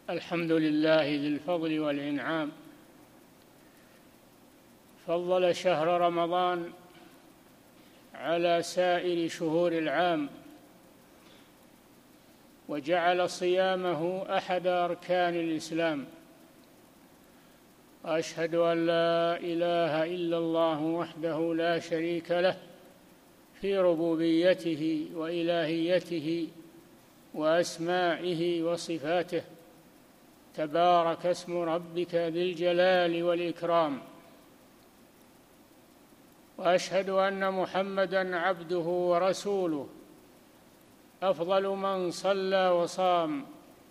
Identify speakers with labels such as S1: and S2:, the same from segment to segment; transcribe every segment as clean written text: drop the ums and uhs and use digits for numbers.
S1: الحمد لله ذي الفضل والإنعام، فضل شهر رمضان على سائر شهور العام، وجعل صيامه أحد أركان الإسلام. وأشهد أن لا إله إلا الله وحده لا شريك له في ربوبيته وإلهيته وأسمائه وصفاته، تبارك اسم ربك ذي الجلال والإكرام. وأشهد أن محمدًا عبده ورسوله، أفضل من صلى وصام،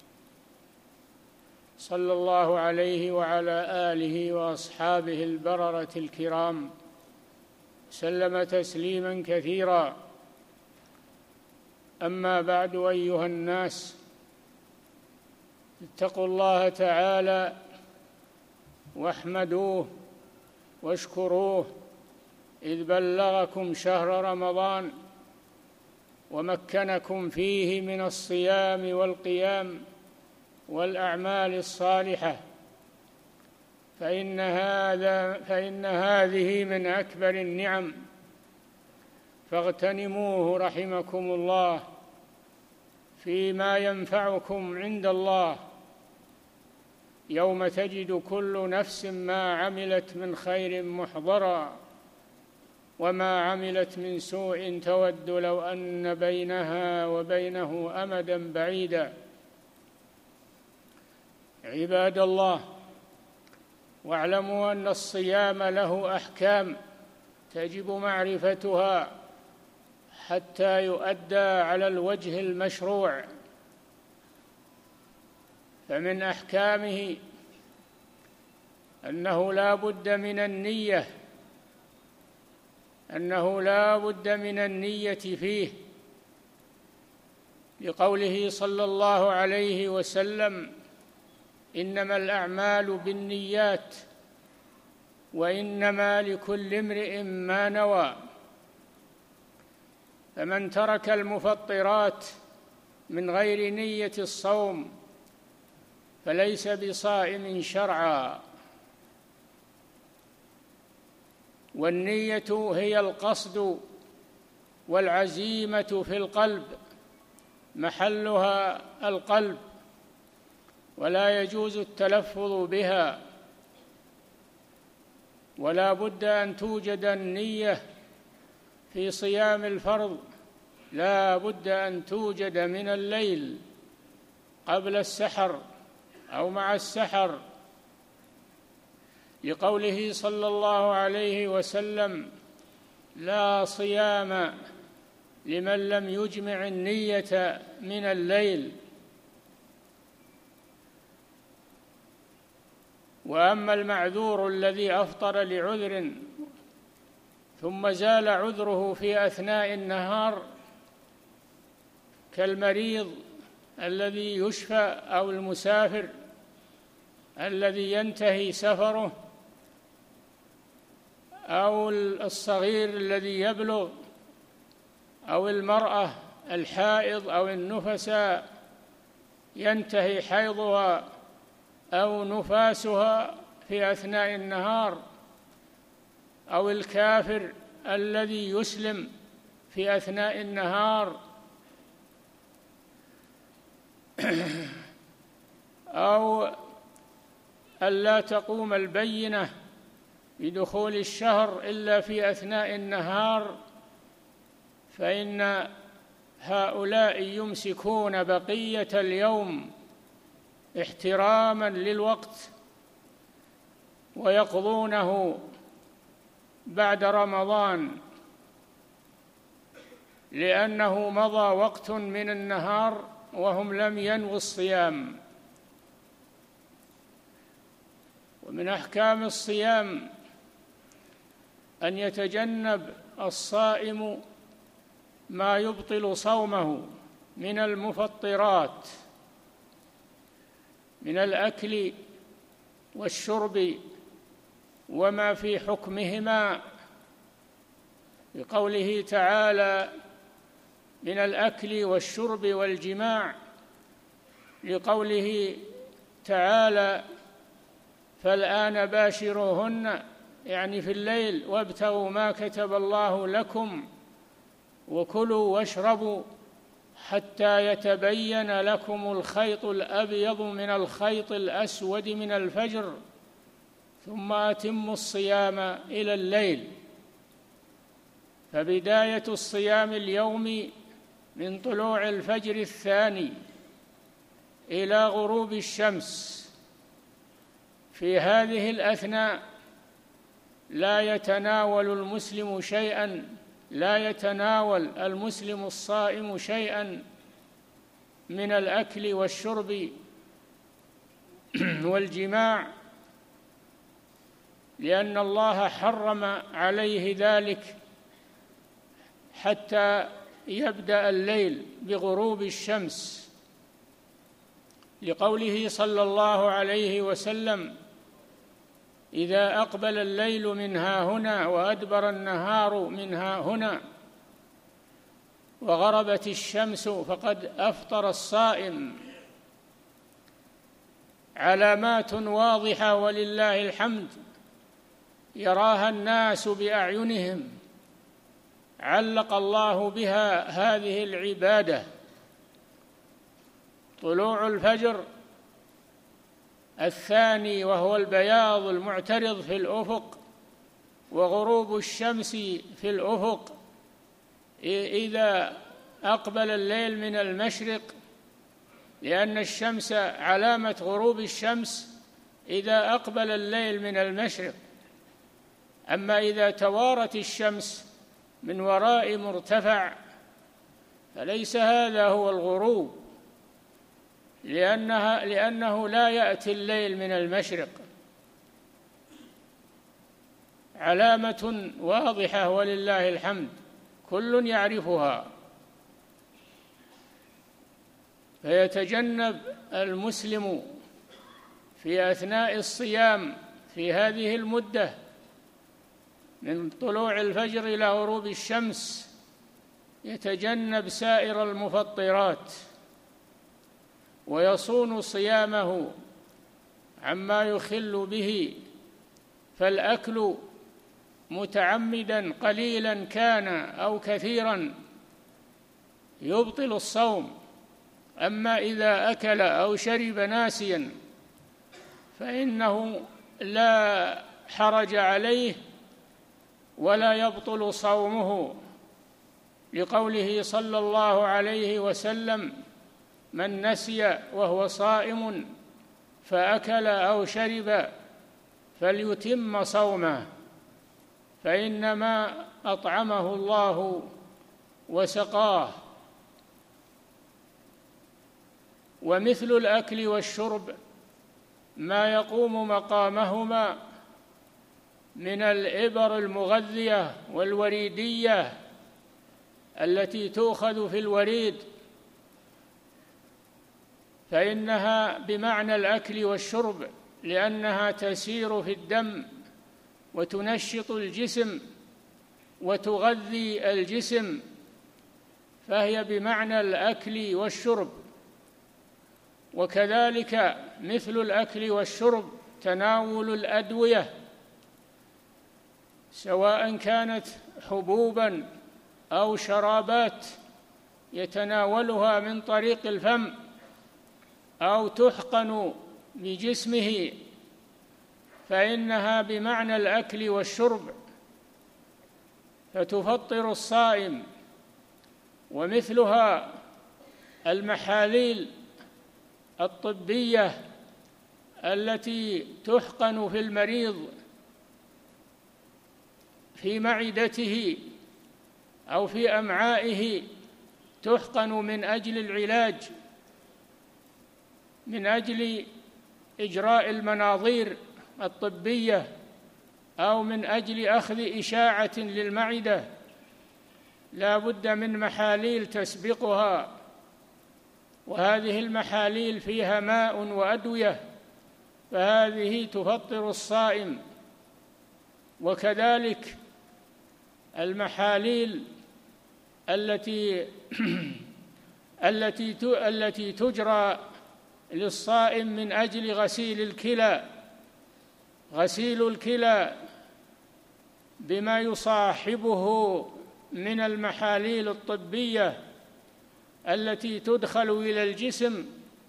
S1: صلى الله عليه وعلى آله وأصحابه البررة الكرام، سلم تسليمًا كثيرا. أما بعد، أيها الناس، اتقوا الله تعالى واحمدوه واشكروه إذ بلغكم شهر رمضان ومكنكم فيه من الصيام والقيام والأعمال الصالحة، فإن هذه من أكبر النعم، فاغتنموه رحمكم الله فيما ينفعكم عند الله، يوم تجد كل نفس ما عملت من خير محضرا وما عملت من سوء تود لو أن بينها وبينه أمدا بعيدا. عباد الله، واعلموا أن الصيام له أحكام تجب معرفتها حتى يؤدى على الوجه المشروع. فمن أحكامه أنه لا بد من النية فيه، لقوله صلى الله عليه وسلم: إنما الأعمال بالنيات وإنما لكل امرئ ما نوى. فمن ترك المفطرات من غير نية الصوم فليس بصائم شرعا. والنية هي القصد والعزيمة في القلب، محلها القلب، ولا يجوز التلفظ بها. ولا بد أن توجد النية في صيام الفرض، لا بد أن توجد من الليل قبل السحر أو مع السحر، لقوله صلى الله عليه وسلم: لا صيام لمن لم يجمع النية من الليل. وأما المعذور الذي أفطر لعذر ثم زال عذره في أثناء النهار، كالمريض الذي يشفى أو المسافر الذي ينتهي سفره أو الصغير الذي يبلغ أو المرأة الحائض أو النفساء ينتهي حيضها أو نفاسها في أثناء النهار، أو الكافر الذي يسلم في أثناء النهار، أو ألا تقوم البينة بدخول الشهر إلا في أثناء النهار، فإن هؤلاء يمسكون بقية اليوم احتراما للوقت ويقضونه بعد رمضان، لأنه مضى وقت من النهار وهم لم ينووا الصيام. ومن أحكام الصيام أن يتجنب الصائم ما يبطل صومه من المفطرات، من الأكل والشرب وما في حكمهما، بقوله تعالى: من الأكل والشرب والجماع، لقوله تعالى: فالآن باشروهن، يعني في الليل، وابتغوا ما كتب الله لكم وكلوا واشربوا حتى يتبين لكم الخيط الأبيض من الخيط الأسود من الفجر ثم أتموا الصيام إلى الليل. فبداية الصيام اليومي من طلوع الفجر الثاني إلى غروب الشمس. في هذه الأثناء لا يتناول المسلم الصائم شيئا من الأكل والشرب والجماع، لأن الله حرم عليه ذلك حتى يبدأ الليل بغروب الشمس، لقوله صلى الله عليه وسلم: إذا أقبل الليل من هاهنا وأدبر النهار من هاهنا وغربت الشمس فقد أفطر الصائم. علامات واضحة ولله الحمد يراها الناس بأعينهم، علق الله بها هذه العبادة: طلوع الفجر الثاني وهو البياض المعترض في الأفق، وغروب الشمس في الأفق إذا أقبل الليل من المشرق، لأن الشمس علامة غروب الشمس إذا أقبل الليل من المشرق. أما إذا توارت الشمس من وراء مرتفع فليس هذا هو الغروب، لأنه لا يأتي الليل من المشرق. علامة واضحة ولله الحمد كل يعرفها. فيتجنب المسلم في أثناء الصيام في هذه المدة من طلوع الفجر إلى غروب الشمس، يتجنب سائر المفطرات ويصون صيامه عما يخل به. فالأكل متعمدا قليلا كان أو كثيرا يبطل الصوم، أما إذا أكل أو شرب ناسيا فإنه لا حرج عليه ولا يبطل صومه، لقوله صلى الله عليه وسلم: من نسي وهو صائم فأكل أو شرب فليتم صومه، فإنما أطعمه الله وسقاه. ومثل الأكل والشرب ما يقوم مقامهما من الإبر المغذية والوريدية التي تؤخذ في الوريد، فإنها بمعنى الأكل والشرب، لأنها تسير في الدم وتنشط الجسم وتغذي الجسم، فهي بمعنى الأكل والشرب. وكذلك مثل الأكل والشرب تناول الأدوية، سواء كانت حبوباً أو شرابات يتناولها من طريق الفم أو تحقن بجسمه، فإنها بمعنى الأكل والشرب فتفطر الصائم. ومثلها المحاليل الطبية التي تحقن في المريض في معدته أو في أمعائه، تحقن من أجل العلاج، من أجل إجراء المناظير الطبية، أو من أجل أخذ إشاعة للمعدة، لا بد من محاليل تسبقها، وهذه المحاليل فيها ماء وأدوية، فهذه تفطر الصائم. وكذلك المحاليل التي تجرى للصائم من أجل غسيل الكلى، غسيل الكلى بما يصاحبه من المحاليل الطبية التي تدخل إلى الجسم،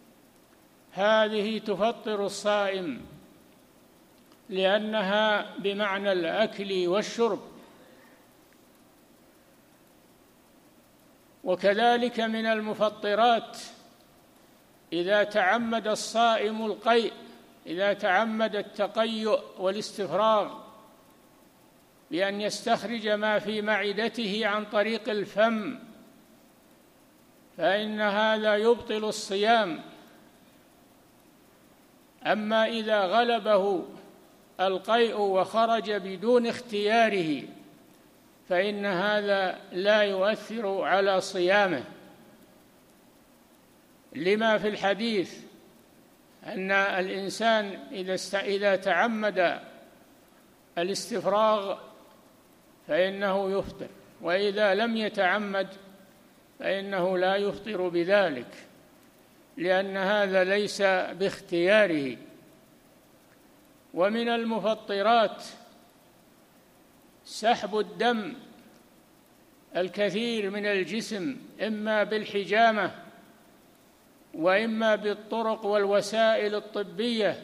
S1: هذه تفطر الصائم لأنها بمعنى الأكل والشرب. وكذلك من المفطرات إذا تعمد الصائم القيء، إذا تعمد التقيؤ والاستفراغ بأن يستخرج ما في معدته عن طريق الفم، فإن هذا يبطل الصيام. أما إذا غلبه القيء وخرج بدون اختياره فإن هذا لا يؤثر على صيامه، لما في الحديث أن الإنسان إذا تعمد الاستفراغ فإنه يفطر، وإذا لم يتعمد فإنه لا يفطر بذلك، لأن هذا ليس باختياره. ومن المفطرات سحب الدم الكثير من الجسم، إما بالحجامة وإما بالطرق والوسائل الطبية،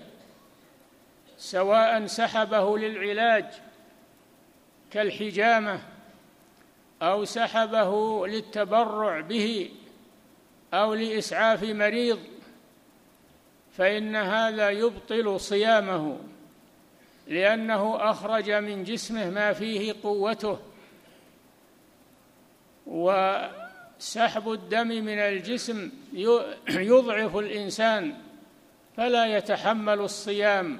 S1: سواء سحبه للعلاج كالحجامة أو سحبه للتبرع به أو لإسعاف مريض، فإن هذا يبطل صيامه، لأنه أخرج من جسمه ما فيه قوته. وسحب الدم من الجسم يضعف الإنسان فلا يتحمل الصيام.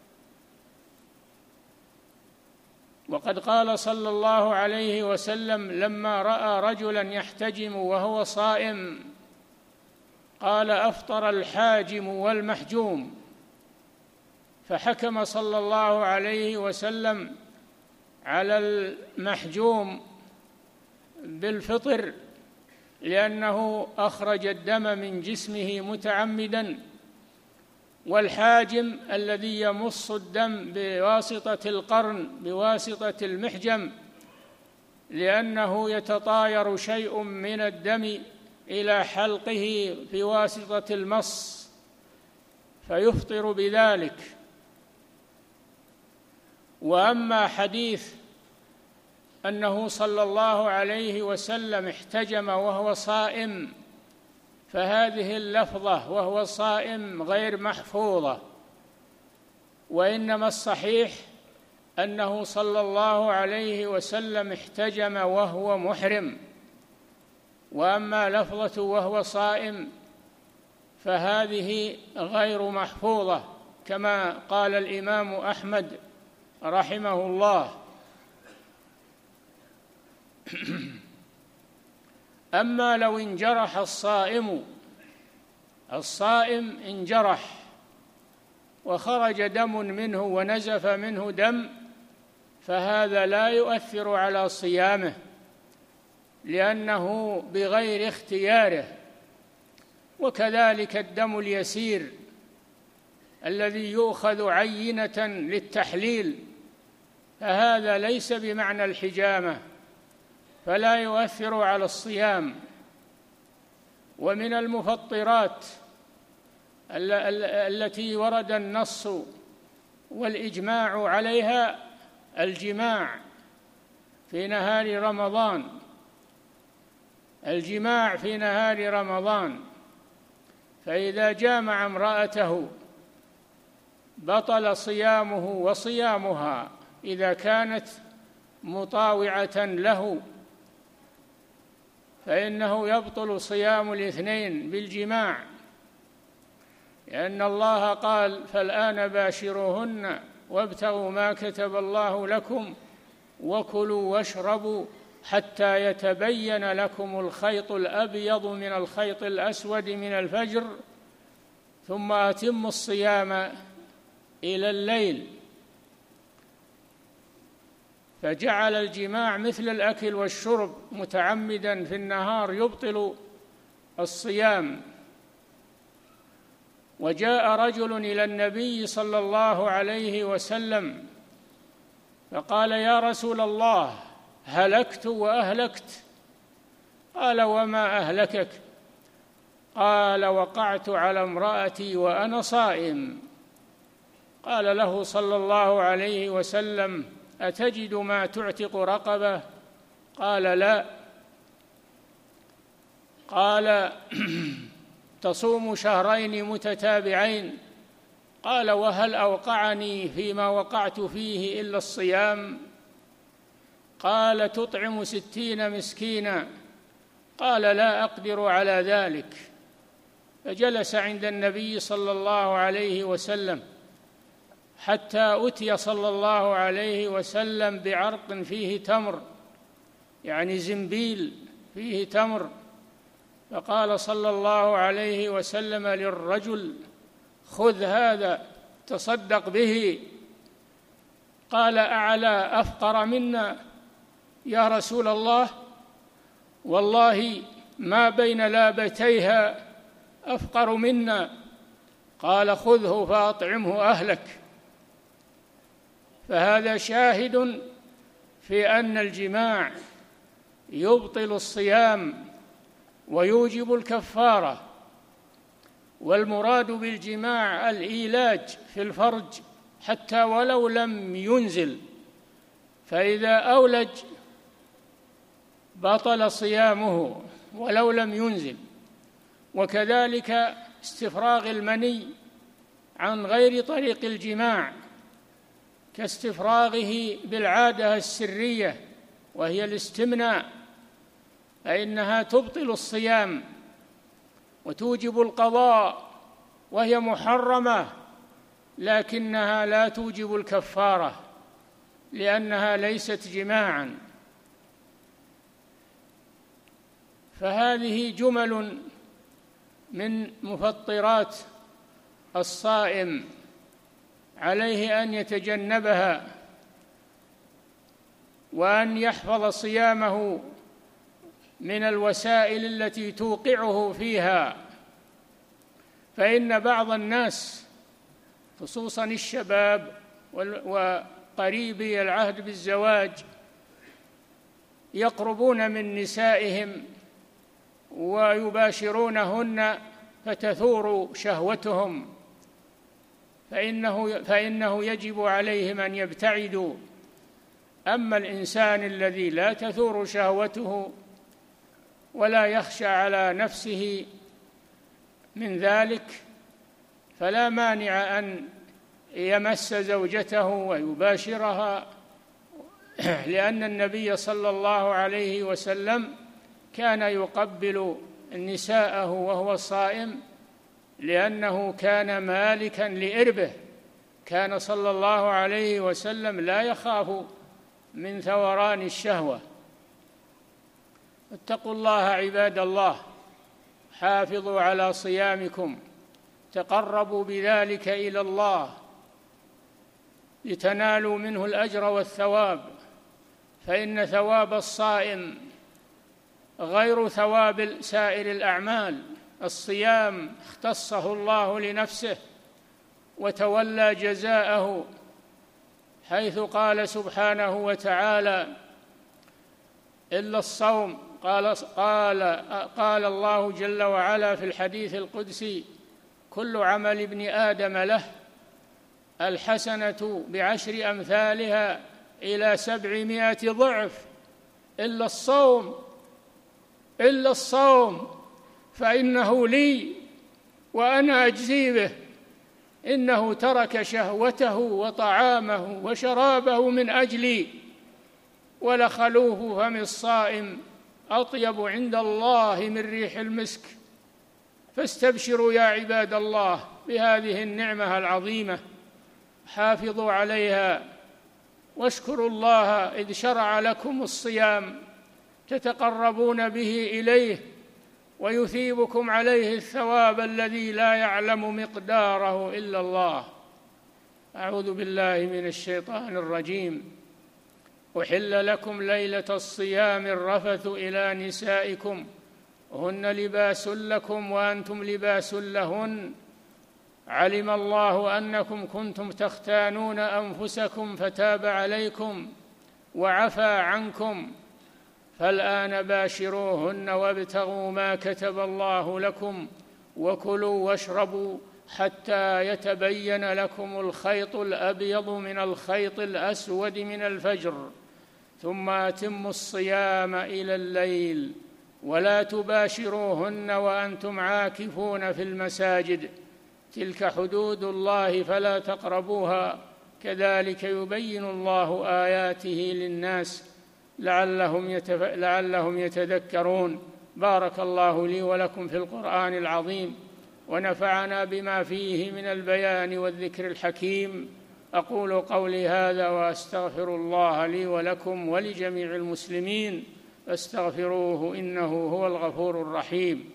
S1: وقد قال صلى الله عليه وسلم لما رأى رجلا يحتجم وهو صائم قال: أفطر الحاجم والمحجوم. فحكم صلى الله عليه وسلم على المحجوم بالفطر لأنه أخرج الدم من جسمه متعمدا، والحاجم الذي يمص الدم بواسطة القرن بواسطة المحجم لأنه يتطاير شيء من الدم إلى حلقه بواسطة المص فيفطر بذلك. وأما حديث أنه صلى الله عليه وسلم احتجم وهو صائم فهذه اللفظة وهو صائم غير محفوظة، وإنما الصحيح أنه صلى الله عليه وسلم احتجم وهو محرم. وأما لفظة وهو صائم فهذه غير محفوظة كما قال الإمام أحمد رحمه الله. أما لو انجرح الصائم انجرح وخرج دم منه ونزف منه دم، فهذا لا يؤثر على صيامه لأنه بغير اختياره. وكذلك الدم اليسير الذي يؤخذ عينة للتحليل فهذا ليس بمعنى الحجامة فلا يؤثر على الصيام. ومن المفطرات التي ورد النص والإجماع عليها الجماع في نهار رمضان، الجماع في نهار رمضان، فإذا جامع امرأته بطل صيامه وصيامها إذا كانت مطاوعة له، فإنه يبطل صيام الاثنين بالجماع، لأن الله قال: فالآن باشروهن وابتغوا ما كتب الله لكم وكلوا واشربوا حتى يتبين لكم الخيط الأبيض من الخيط الأسود من الفجر ثم أتموا الصيام إلى الليل. فجعل الجماع مثل الأكل والشرب متعمدا في النهار يبطل الصيام. وجاء رجل إلى النبي صلى الله عليه وسلم فقال: يا رسول الله، هلكت وأهلكت. قال: وما أهلكك؟ قال: وقعت على امرأتي وأنا صائم. قال له صلى الله عليه وسلم: أتجد ما تعتق رقبة؟ قال: لا. قال: تصوم شهرين متتابعين؟ قال: وهل أوقعني فيما وقعت فيه إلا الصيام؟ قال: تطعم 60 مسكينا؟ قال: لا أقدر على ذلك. فجلس عند النبي صلى الله عليه وسلم حتى أتي صلى الله عليه وسلم بعرق فيه تمر، يعني زنبيل فيه تمر. فقال صلى الله عليه وسلم للرجل: خذ هذا تصدق به. قال: أعلى أفقر منا يا رسول الله؟ والله ما بين لابتيها أفقر منا. قال: خذه فأطعمه أهلك. فهذا شاهد في أن الجماع يبطل الصيام ويوجب الكفارة، والمراد بالجماع الإيلاج في الفرج حتى ولو لم ينزل، فإذا أولج بطل صيامه ولو لم ينزل. وكذلك استفراغ المني عن غير طريق الجماع كاستفراغه بالعادة السرية وهي الاستمناء، فإنها تبطل الصيام وتوجب القضاء، وهي محرمة، لكنها لا توجب الكفارة لأنها ليست جماعا. فهذه جمل من مفطرات الصائم عليه أن يتجنبها وأن يحفظ صيامه من الوسائل التي توقعه فيها. فإن بعض الناس خصوصا الشباب وقريبي العهد بالزواج يقربون من نسائهم ويباشرونهن فتثور شهوتهم، فإنه يجب عليهم أن يبتعدوا. أما الإنسان الذي لا تثور شهوته ولا يخشى على نفسه من ذلك فلا مانع أن يمس زوجته ويباشرها، لأن النبي صلى الله عليه وسلم كان يقبل نساءه وهو صائم لأنه كان مالكا لإربه. كان صلى الله عليه وسلم لا يخاف من ثوران الشهوة. اتقوا الله عباد الله، حافظوا على صيامكم، تقربوا بذلك إلى الله لتنالوا منه الأجر والثواب، فإن ثواب الصائم غير ثواب سائر الأعمال. الصيام اختصه الله لنفسه وتولى جزاءه، حيث قال سبحانه وتعالى: إلا الصوم. قال الله جل وعلا في الحديث القدسي: كل عمل ابن آدم له، الحسنة ب10 أمثالها إلى 700 ضعف، إلا الصوم فإنه لي وأنا أجزي به، إنه ترك شهوته وطعامه وشرابه من أجلي، ولخلوف فم الصائم أطيب عند الله من ريح المسك. فاستبشروا يا عباد الله بهذه النعمة العظيمة، حافظوا عليها واشكروا الله إذ شرع لكم الصيام تتقربون به إليه ويثيبكم عليه الثواب الذي لا يعلم مقداره إلا الله. أعوذ بالله من الشيطان الرجيم. أحل لكم ليلة الصيام الرفث إلى نسائكم هن لباس لكم وأنتم لباس لهن علم الله أنكم كنتم تختانون أنفسكم فتاب عليكم وعفى عنكم فالآن باشروهن وابتغوا ما كتب الله لكم وكلوا واشربوا حتى يتبين لكم الخيط الأبيض من الخيط الأسود من الفجر ثم أتموا الصيام إلى الليل ولا تباشروهن وأنتم عاكفون في المساجد تلك حدود الله فلا تقربوها كذلك يبين الله آياته للناس لعلهم يتذكرون. بارك الله لي ولكم في القرآن العظيم ونفعنا بما فيه من البيان والذكر الحكيم. أقول قولي هذا وأستغفر الله لي ولكم ولجميع المسلمين فاستغفروه إنه هو الغفور الرحيم.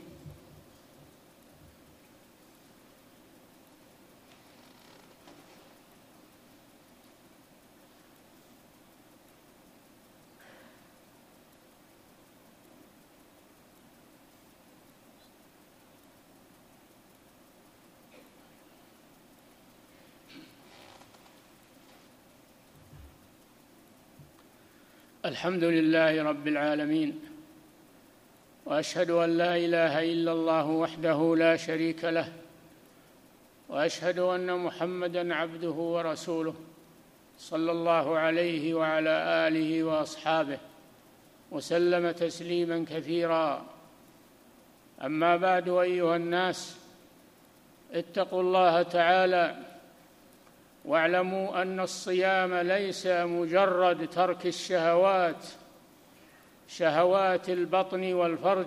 S1: الحمد لله رب العالمين، وأشهد أن لا إله إلا الله وحده لا شريك له، وأشهد أن محمدًا عبده ورسوله صلى الله عليه وعلى آله وأصحابه وسلم تسليمًا كثيرًا. أما بعد، أيها الناس، اتقوا الله تعالى واعلموا أن الصيام ليس مجرد ترك الشهوات، شهوات البطن والفرج،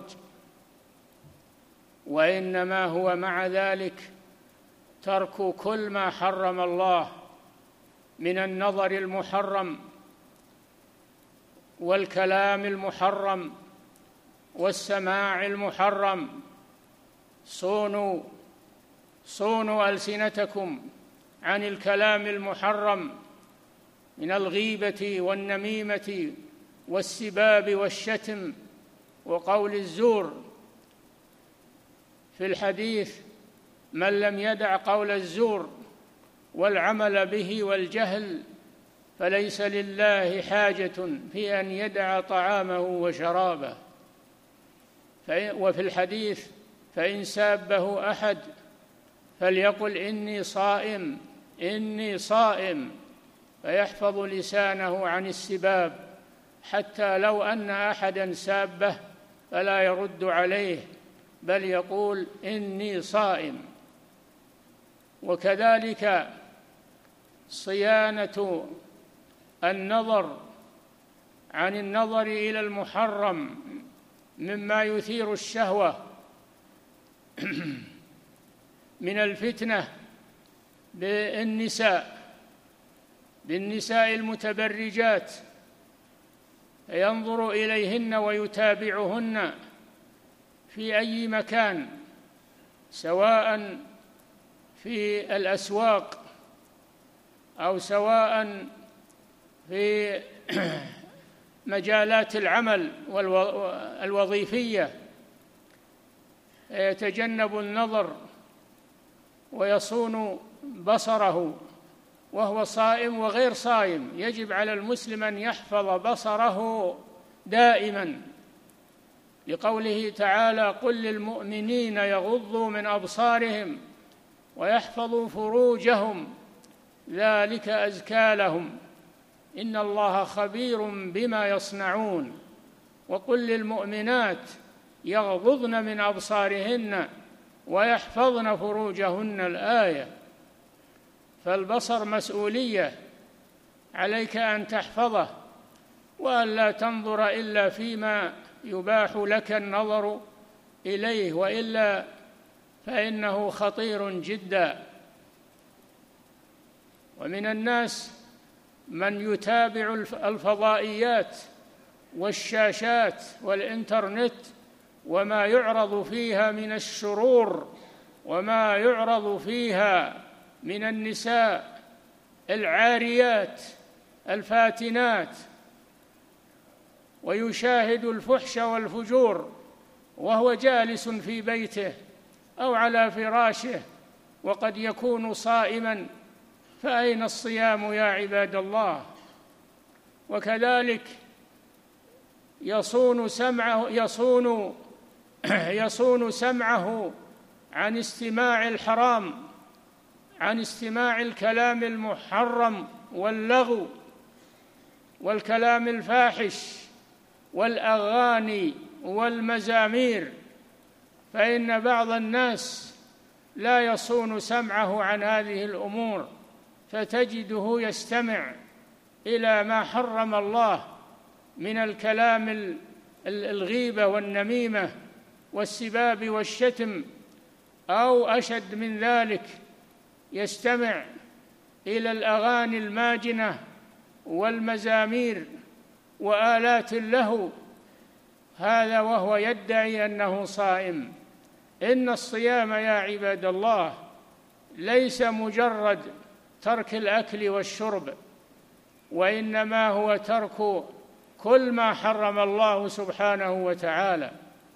S1: وإنما هو مع ذلك ترك كل ما حرم الله من النظر المحرم والكلام المحرم والسماع المحرم. صونوا ألسنتكم عن الكلام المحرم من الغيبة والنميمة والسباب والشتم وقول الزور. في الحديث: من لم يدع قول الزور والعمل به والجهل فليس لله حاجة في أن يدع طعامه وشرابه. وفي الحديث: فإن سابه أحد فليقل إني صائم، فيحفظ لسانه عن السباب، حتى لو أن أحدا سابه فلا يرد عليه بل يقول إني صائم. وكذلك صيانة النظر عن النظر إلى المحرم مما يثير الشهوة من الفتنة بالنساء المتبرجات، ينظر إليهن ويتابعهن في أي مكان، سواء في الأسواق أو سواء في مجالات العمل الوظيفية، يتجنب النظر ويصون بصره وهو صائم وغير صائم. يجب على المسلم أن يحفظ بصره دائما، لقوله تعالى: قل للمؤمنين يغضوا من أبصارهم ويحفظوا فروجهم ذلك أزكى لهم إن الله خبير بما يصنعون. وقل للمؤمنات يغضضن من أبصارهن ويحفظن فروجهن. الآية. فالبصر مسؤولية، عليك أن تحفظه وأن لا تنظر إلا فيما يباح لك النظر إليه، وإلا فإنه خطير جدا. ومن الناس من يتابع الفضائيات والشاشات والإنترنت وما يعرض فيها من الشرور وما يعرض فيها من النساء العاريات الفاتنات، ويشاهد الفحش والفجور وهو جالس في بيته أو على فراشه وقد يكون صائما، فأين الصيام يا عباد الله؟ وكذلك يصون سمعه عن استماع الحرام، عن استماع الكلام المحرم واللغو والكلام الفاحش والأغاني والمزامير، فإن بعض الناس لا يصون سمعه عن هذه الأمور، فتجده يستمع إلى ما حرم الله من الكلام الغيبة والنميمة والسباب والشتم، أو أشد من ذلك يستمع إلى الأغاني الماجنة والمزامير وآلات اللهو، هذا وهو يدعي أنه صائم. إن الصيام يا عباد الله ليس مجرد ترك الأكل والشرب، وإنما هو ترك كل ما حرم الله سبحانه وتعالى.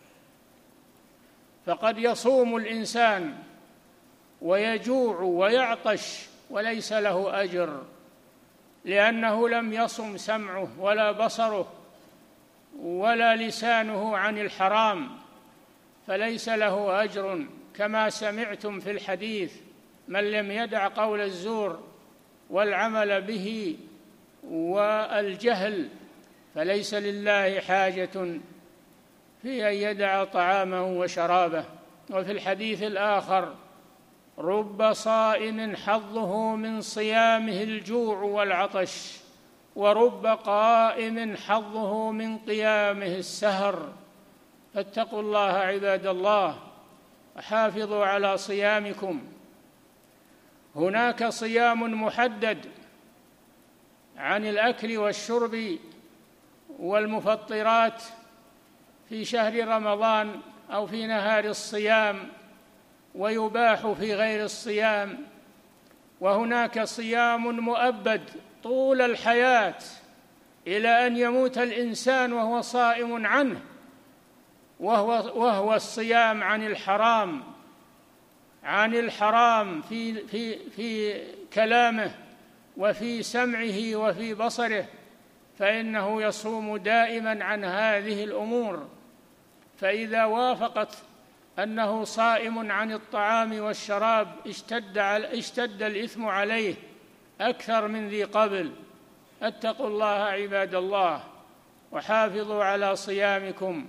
S1: فقد يصوم الإنسان ويجوع ويعطش وليس له أجر، لأنه لم يصم سمعه ولا بصره ولا لسانه عن الحرام، فليس له أجر، كما سمعتم في الحديث: من لم يدع قول الزور والعمل به والجهل فليس لله حاجة في أن يدع طعامه وشرابه. وفي الحديث الآخر: رب صائم حظه من صيامه الجوع والعطش، ورب قائم حظه من قيامه السهر. فاتقوا الله عباد الله وحافظوا على صيامكم. هناك صيام محدد عن الأكل والشرب والمفطرات في شهر رمضان أو في نهار الصيام، ويباح في غير الصيام. وهناك صيام مؤبد طول الحياة إلى أن يموت الإنسان وهو صائم عنه، وهو الصيام عن الحرام في كلامه وفي سمعه وفي بصره، فإنه يصوم دائما عن هذه الأمور. فإذا وافقت أنه صائم عن الطعام والشراب اشتد الإثم عليه أكثر من ذي قبل. اتقوا الله عباد الله وحافظوا على صيامكم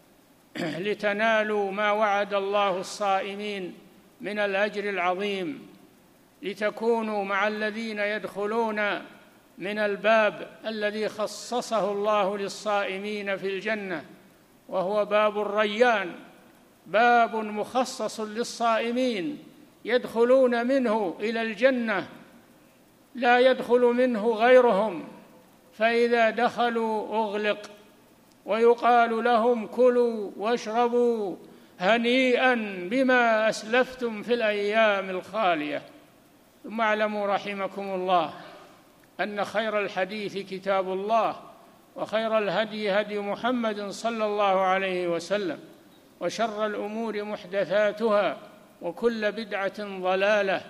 S1: لتنالوا ما وعد الله الصائمين من الأجر العظيم، لتكونوا مع الذين يدخلون من الباب الذي خصصه الله للصائمين في الجنة، وهو باب الريان، باب مخصص للصائمين يدخلون منه إلى الجنة، لا يدخل منه غيرهم، فإذا دخلوا أغلق ويقال لهم: كلوا واشربوا هنيئا بما أسلفتم في الأيام الخالية. ثم اعلموا رحمكم الله أن خير الحديث كتاب الله، وخير الهدي هدي محمد صلى الله عليه وسلم، وشر الأمور محدثاتها، وكل بدعة ضلالة.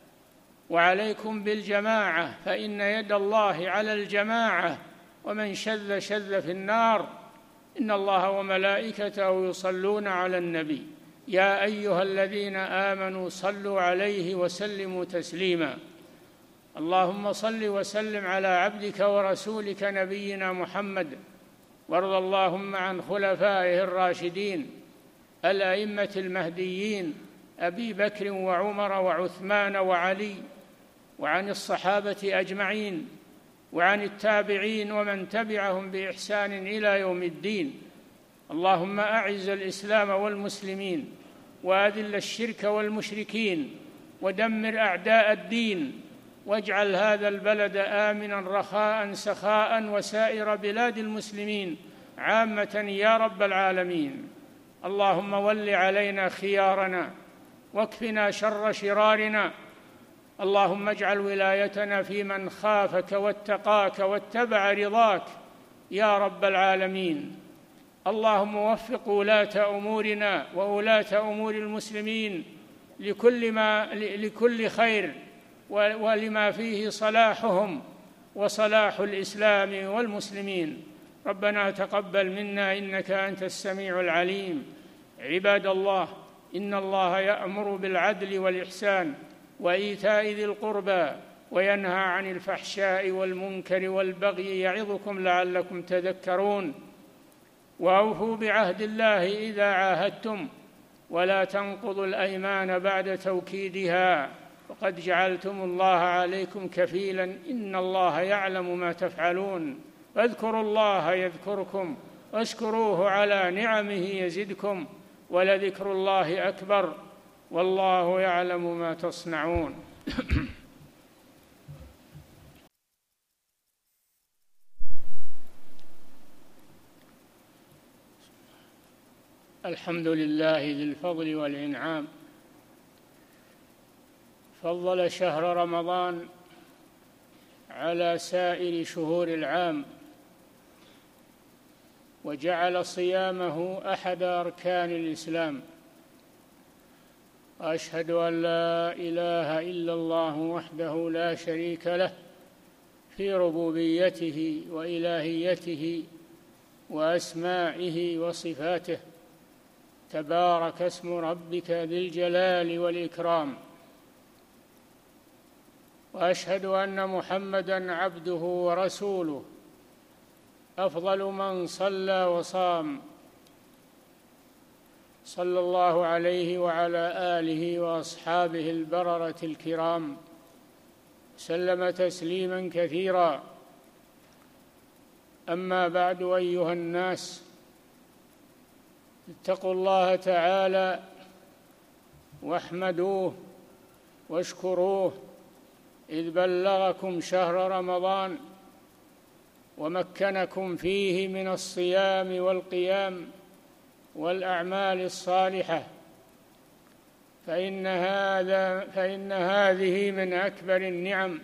S1: وعليكم بالجماعة، فإن يد الله على الجماعة، ومن شذ شذ في النار. إن الله وملائكته يصلون على النبي يا أيها الذين آمنوا صلوا عليه وسلموا تسليما. اللهم صل وسلم على عبدك ورسولك نبينا محمد، وارض اللهم عن خلفائه الراشدين الأئمة المهديين أبي بكر وعمر وعثمان وعلي، وعن الصحابة أجمعين، وعن التابعين ومن تبعهم بإحسان إلى يوم الدين. اللهم أعز الإسلام والمسلمين، وأذل الشرك والمشركين، ودمر أعداء الدين، واجعل هذا البلد آمنا رخاء سخاء، وسائر بلاد المسلمين عامة يا رب العالمين. اللهم ول علينا خيارنا واكفنا شر شرارنا. اللهم اجعل ولايتنا في من خافك واتقاك واتبع رضاك يا رب العالمين. اللهم وفق ولاة أمورنا وولاة أمور المسلمين لكل خير ولما فيه صلاحهم وصلاح الإسلام والمسلمين. ربنا تقبل منا إنك أنت السميع العليم. عباد الله، إن الله يأمر بالعدل والإحسان وإيتاء ذي القربى وينهى عن الفحشاء والمنكر والبغي يعظكم لعلكم تذكرون. وأوفوا بعهد الله إذا عاهدتم ولا تنقضوا الأيمان بعد توكيدها وقد جعلتم الله عليكم كفيلا إن الله يعلم ما تفعلون. فاذكروا الله يذكركم واشكروه على نعمه يزدكم ولذكر الله أكبر والله يعلم ما تصنعون. الحمد لله ذي الفضل والإنعام، فضل شهر رمضان على سائر شهور العام وجعل صيامه أحد أركان الإسلام. وأشهد أن لا إله إلا الله وحده لا شريك له في ربوبيته وإلهيته وأسمائه وصفاته، تبارك اسم ربك ذي الجلال والإكرام. وأشهد أن محمدًا عبده ورسوله أفضل من صلى وصام، صلى الله عليه وعلى آله وأصحابه البررة الكرام، سلم تسليمًا كثيرا. أما بعد، أيها الناس، اتقوا الله تعالى واحمدوه واشكروه إذ بلغكم شهر رمضان ومكنكم فيه من الصيام والقيام والأعمال الصالحة، فإن هذه من أكبر النعم،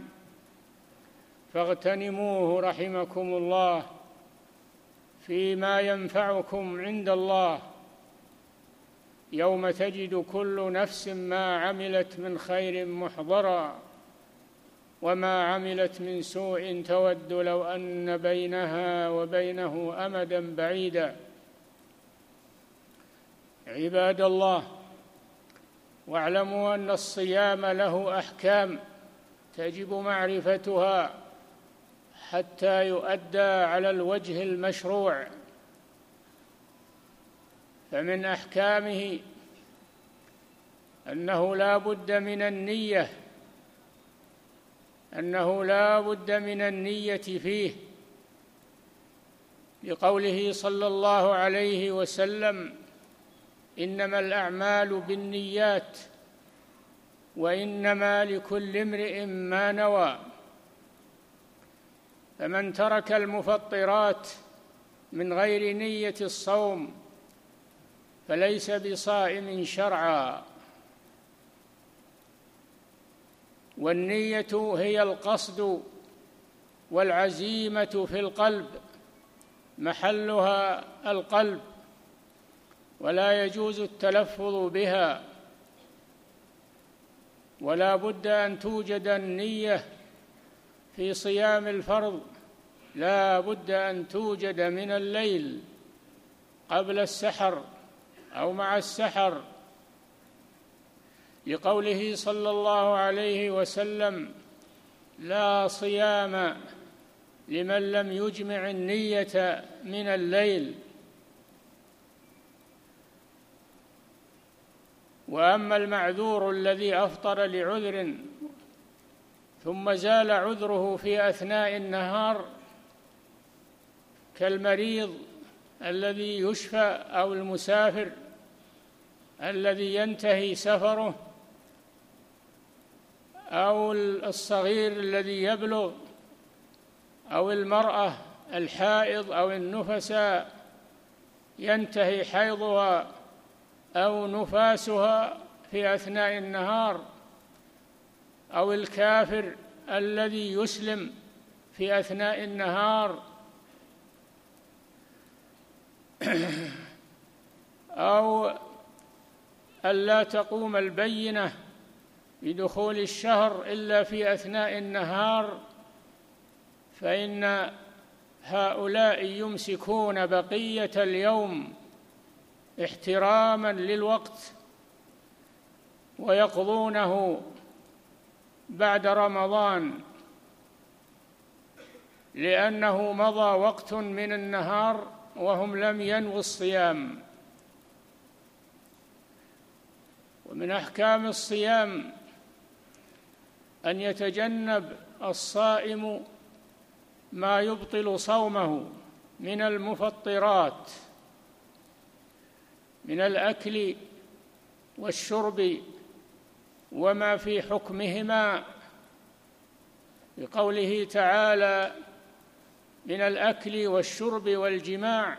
S1: فاغتنموه رحمكم الله فيما ينفعكم عند الله يوم تجد كل نفس ما عملت من خير محضرا وما عملت من سوء تود لو أن بينها وبينه أمدا بعيدا. عباد الله، واعلموا أن الصيام له أحكام تجب معرفتها حتى يؤدى على الوجه المشروع. فمن أحكامه أنه لا بد من النية فيه، لقوله صلى الله عليه وسلم: إنما الأعمال بالنيات وإنما لكل امرئ ما نوى. فمن ترك المفطرات من غير نية الصوم فليس بصائم شرعا. والنية هي القصد والعزيمة في القلب، محلها القلب، ولا يجوز التلفظ بها، ولا بد أن توجد النية في صيام الفرض، لا بد أن توجد من الليل قبل السحر أو مع السحر، لقوله صلى الله عليه وسلم: لا صيام لمن لم يجمع النية من الليل. وأما المعذور الذي أفطر لعذر ثم زال عذره في أثناء النهار، كالمريض الذي يشفى أو المسافر الذي ينتهي سفره أو الصغير الذي يبلغ أو المرأة الحائض أو النفساء ينتهي حيضها أو نفاسها في أثناء النهار، أو الكافر الذي يسلم في أثناء النهار، أو ألا تقوم البينة بدخول الشهر إلا في أثناء النهار، فإن هؤلاء يمسكون بقية اليوم احتراما للوقت ويقضونه بعد رمضان، لأنه مضى وقت من النهار وهم لم ينووا الصيام. ومن أحكام الصيام أن يتجنب الصائم ما يبطل صومه من المفطرات، من الأكل والشرب وما في حكمهما، بقوله تعالى: من الأكل والشرب والجماع،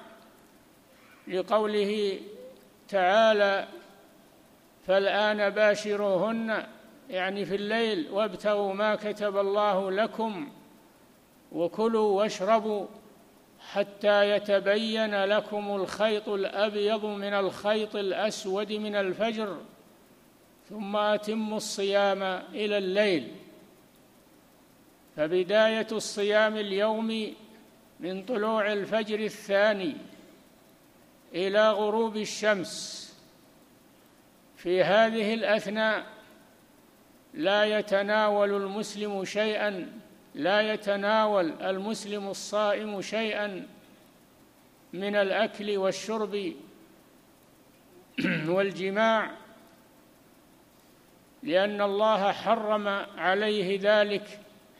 S1: لقوله تعالى: فالآن باشروهن، يعني في الليل، وابتغوا ما كتب الله لكم وكلوا واشربوا حتى يتبين لكم الخيط الأبيض من الخيط الأسود من الفجر ثم أتموا الصيام إلى الليل. فبداية الصيام اليومي من طلوع الفجر الثاني إلى غروب الشمس. في هذه الأثناء لا يتناول المسلم الصائم شيئا من الأكل والشرب والجماع، لأن الله حرم عليه ذلك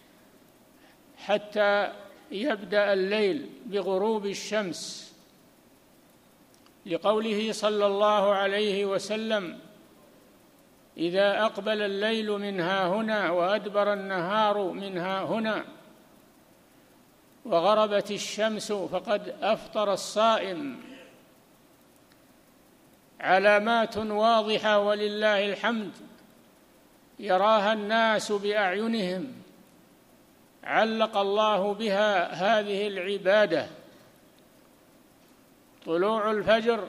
S1: حتى يبدأ الليل بغروب الشمس، لقوله صلى الله عليه وسلم: إذا أقبل الليل من هاهنا وأدبر النهار من هاهنا وغربت الشمس فقد أفطر الصائم. علامات واضحة ولله الحمد يراها الناس بأعينهم، علق الله بها هذه العبادة: طلوع الفجر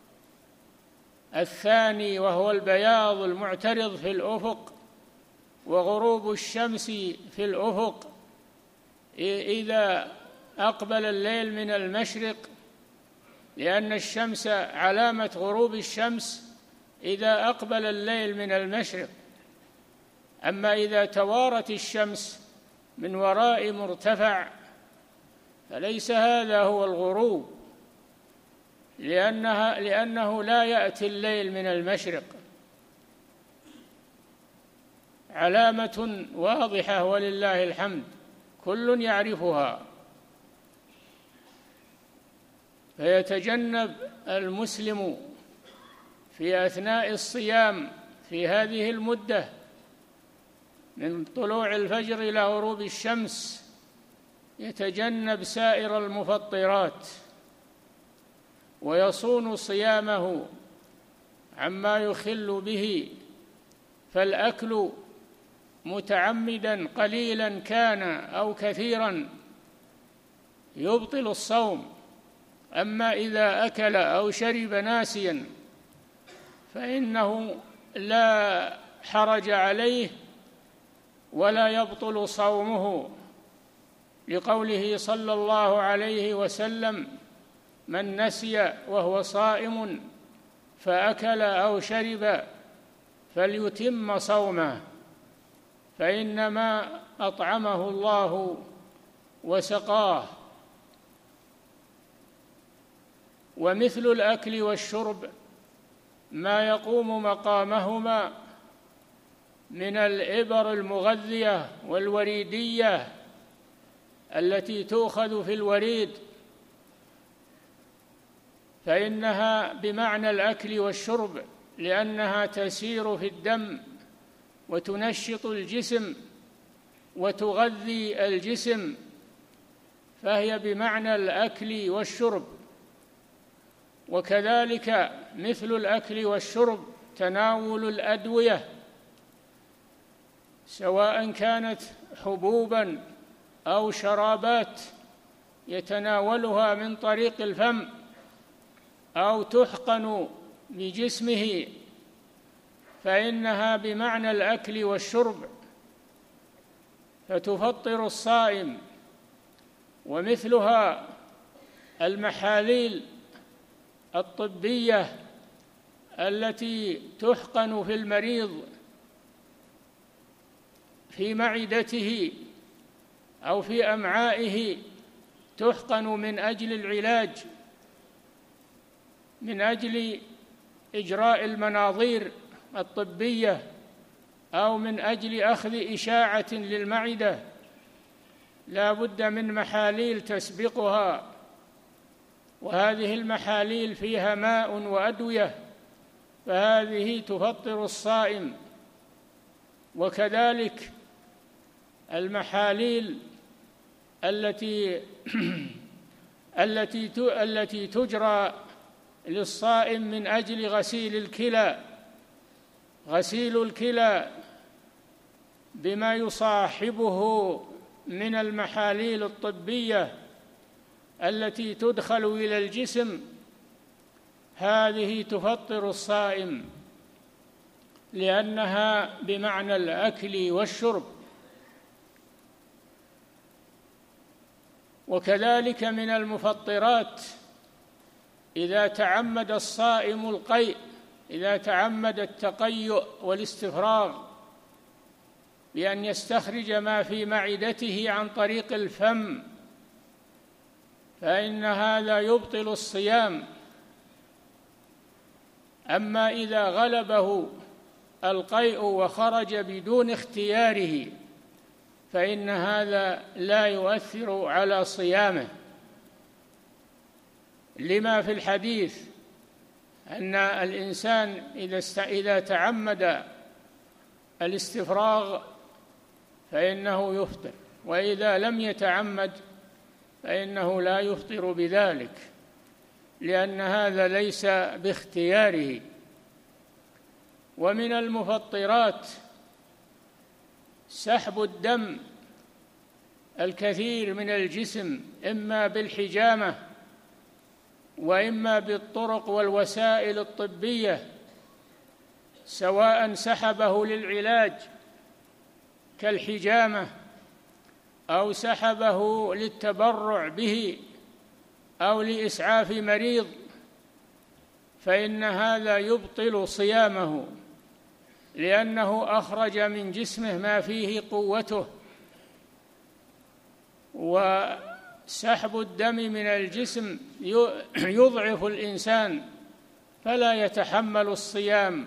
S1: الثاني وهو البياض المعترض في الأفق، وغروب الشمس في الأفق إذا أقبل الليل من المشرق، لأن الشمس علامة غروب الشمس إذا أقبل الليل من المشرق. أما إذا توارت الشمس من وراء مرتفع فليس هذا هو الغروب، لأنه لا يأتي الليل من المشرق. علامة واضحة ولله الحمد كل يعرفها. فيتجنب المسلم في أثناء الصيام في هذه المدة من طلوع الفجر إلى غروب الشمس، يتجنب سائر المفطرات ويصون صيامه عما يخل به، فالأكل متعمدا قليلا كان أو كثيرا يبطل الصوم. أما إذا أكل أو شرب ناسيا فإنه لا حرج عليه ولا يبطل صومه، لقوله صلى الله عليه وسلم: من نسي وهو صائم فأكل أو شرب فليتم صومه، فإنما أطعمه الله وسقاه. ومثل الأكل والشرب ما يقوم مقامهما من الإبر المغذية والوريدية التي تؤخذ في الوريد، فإنها بمعنى الأكل والشرب، لأنها تسير في الدم وتنشط الجسم وتغذي الجسم، فهي بمعنى الأكل والشرب. وكذلك مثل الأكل والشرب تناول الأدوية، سواء كانت حبوبا أو شرابات يتناولها من طريق الفم، أو تحقن بجسمه فإنها بمعنى الأكل والشرب فتفطر الصائم، ومثلها المحاليل الطبية التي تحقن في المريض في معدته أو في أمعائه، تحقن من أجل العلاج، من أجل إجراء المناظير الطبية، أو من أجل أخذ إشاعة للمعدة، لا بد من محاليل تسبقها، وهذه المحاليل فيها ماء وأدوية، فهذه تفطر الصائم. وكذلك المحاليل التي تجرى للصائم من أجل غسيل الكلى، غسيل الكلى بما يصاحبه من المحاليل الطبية التي تدخل إلى الجسم، هذه تفطر الصائم لأنها بمعنى الأكل والشرب. وكذلك من المفطرات إذا تعمد الصائم القيء، إذا تعمد التقيؤ والاستفراغ بأن يستخرج ما في معدته عن طريق الفم، فإن هذا يبطل الصيام. أما إذا غلبه القيء وخرج بدون اختياره فإن هذا لا يؤثر على صيامه، لما في الحديث أن الإنسان إذا تعمد الاستفراغ فإنه يفطر، وإذا لم يتعمد فإنه لا يفطر بذلك، لأن هذا ليس باختياره. ومن المفطرات سحب الدم الكثير من الجسم، إما بالحجامة وإما بالطرق والوسائل الطبية، سواء سحبه للعلاج كالحجامة أو سحبه للتبرع به أو لإسعاف مريض، فإن هذا يبطل صيامه، لأنه أخرج من جسمه ما فيه قوته. وسحب الدم من الجسم يضعف الإنسان فلا يتحمل الصيام.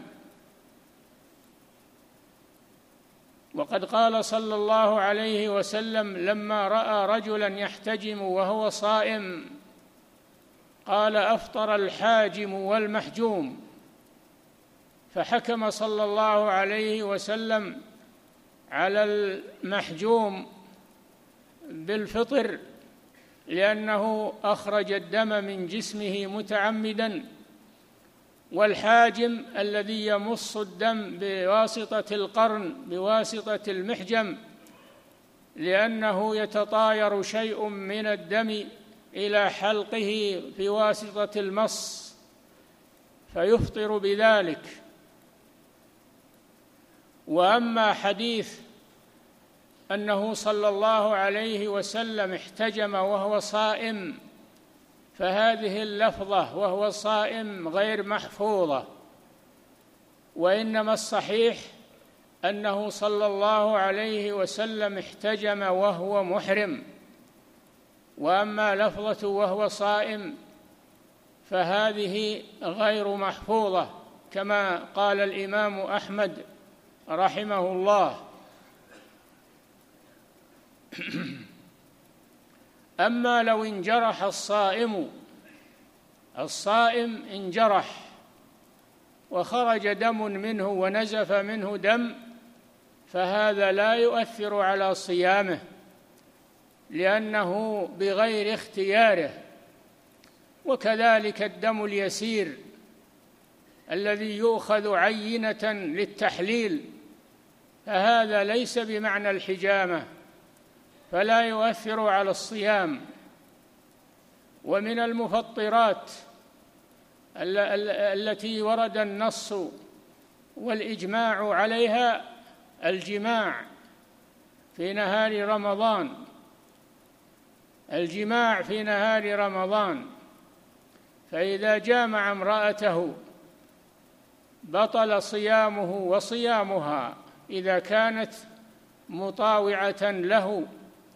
S1: وقد قال صلى الله عليه وسلم لما رأى رجلا يحتجم وهو صائم قال: أفطر الحاجم والمحجوم. فحكم صلى الله عليه وسلم على المحجوم بالفطر لأنه أخرج الدم من جسمه متعمدا، والحاجم الذي يمص الدم بواسطة القرن بواسطة المحجم لأنه يتطاير شيء من الدم إلى حلقه بواسطة المص فيفطر بذلك. وأما حديث أنه صلى الله عليه وسلم احتجم وهو صائم، فهذه اللفظة وهو صائم غير محفوظة، وإنما الصحيح أنه صلى الله عليه وسلم احتجم وهو محرم. وأما لفظة وهو صائم فهذه غير محفوظة كما قال الإمام أحمد رحمه الله. أما لو انجرح الصائم انجرح وخرج دم منه ونزف منه دم، فهذا لا يؤثر على صيامه لأنه بغير اختياره. وكذلك الدم اليسير الذي يؤخذ عينة للتحليل، فهذا ليس بمعنى الحجامة فلا يؤثر على الصيام. ومن المفطرات التي ورد النص والإجماع عليها الجماع في نهار رمضان، الجماع في نهار رمضان، فإذا جامع امرأته بطل صيامه وصيامها إذا كانت مطاوعة له،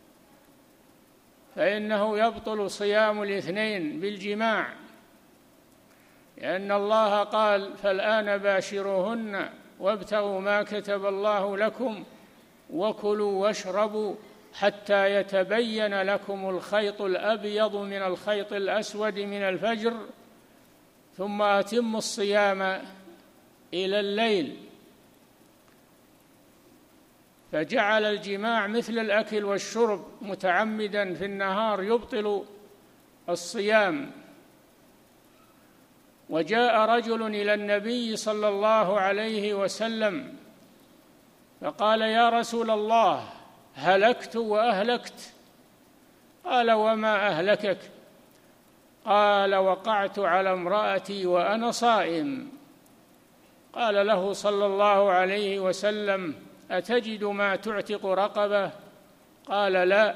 S1: فإنه يبطل صيام الاثنين بالجماع، لأن الله قال: فالآن باشروهن وابتغوا ما كتب الله لكم وكلوا واشربوا حتى يتبين لكم الخيط الأبيض من الخيط الأسود من الفجر ثم أتموا الصيام إلى الليل. فجعل الجماع مثل الأكل والشرب متعمدا في النهار يبطل الصيام. وجاء رجل إلى النبي صلى الله عليه وسلم فقال: يا رسول الله، هلكت وأهلكت. قال: وما أهلكك؟ قال: وقعت على امرأتي وأنا صائم. قال له صلى الله عليه وسلم: أتجد ما تعتق رقبة؟ قال: لا.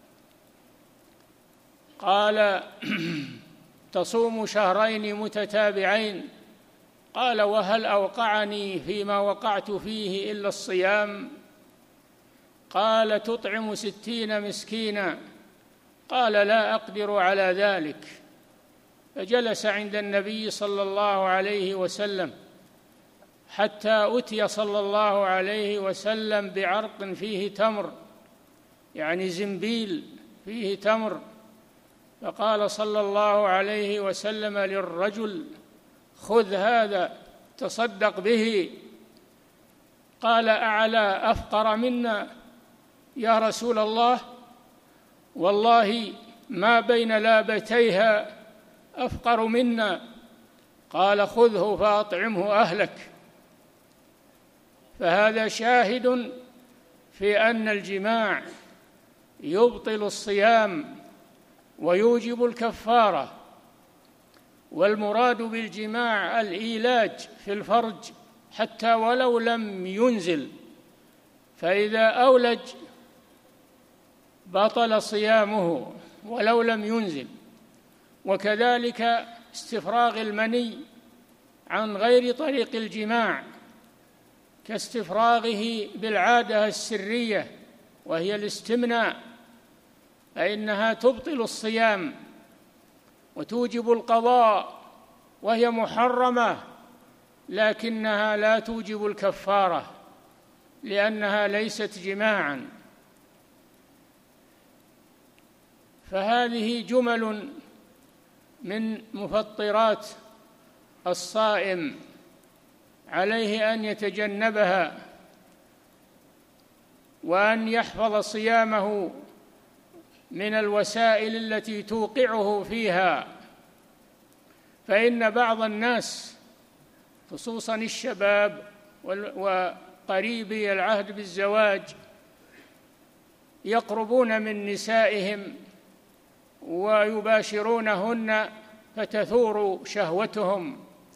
S1: قال: تصوم شهرين متتابعين؟ قال: وهل أوقعني فيما وقعت فيه إلا الصيام؟ قال: تطعم 60 مسكينا؟ قال: لا أقدر على ذلك. فجلس عند النبي صلى الله عليه وسلم حتى أتي صلى الله عليه وسلم بعرق فيه تمر، يعني زنبيل فيه تمر، فقال صلى الله عليه وسلم للرجل: خذ هذا تصدق به. قال: أعلى أفقر منا يا رسول الله؟ والله ما بين لابتيها أفقر منا. قال: خذه فأطعمه أهلك. فهذا شاهد في أن الجماع يبطل الصيام ويوجب الكفارة، والمراد بالجماع الإيلاج في الفرج حتى ولو لم ينزل، فإذا أولج بطل صيامه ولو لم ينزل. وكذلك استفراغ المني عن غير طريق الجماع كاستفراغه بالعادة السرية وهي الاستمناء، فإنها تبطل الصيام وتوجب القضاء، وهي محرمة لكنها لا توجب الكفارة لأنها ليست جماعا. فهذه جمل من مفطرات الصائم عليه أن يتجنبها وأن يحفظ صيامه من الوسائل التي توقعه فيها. فإن بعض الناس خصوصا الشباب وقريبي العهد بالزواج يقربون من نسائهم ويباشرونهن فتثور شهوتهم،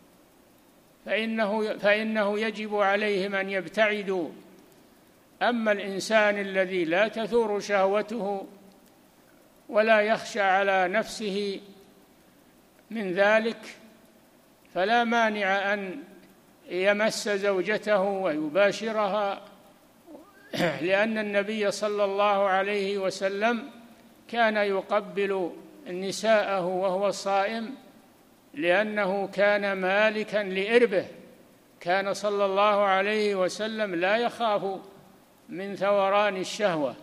S1: فإنه يجب عليهم أن يبتعدوا. أما الإنسان الذي لا تثور شهوته ولا يخشى على نفسه من ذلك فلا مانع أن يمس زوجته ويباشرها، لأن النبي صلى الله عليه وسلم كان يقبل نساءه وهو صائم لأنه كان مالكا لإربه. كان صلى الله عليه وسلم لا يخاف من ثوران الشهوة.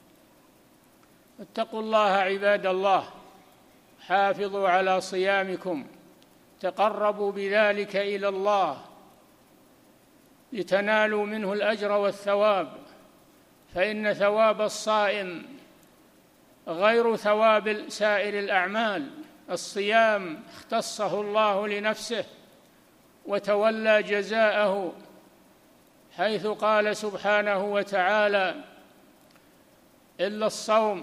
S1: اتقوا الله عباد الله، حافظوا على صيامكم، تقربوا بذلك إلى الله لتنالوا منه الأجر والثواب، فإن ثواب الصائم غير ثواب سائر الأعمال. الصيام اختصه الله لنفسه وتولى جزاءه، حيث قال سبحانه وتعالى: إلا الصوم.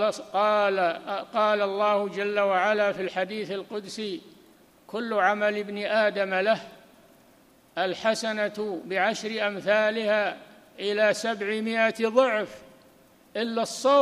S1: قال الله جل وعلا في الحديث القدسي: كل عمل ابن آدم له الحسنة بعشر أمثالها إلى 700 ضعف، إلا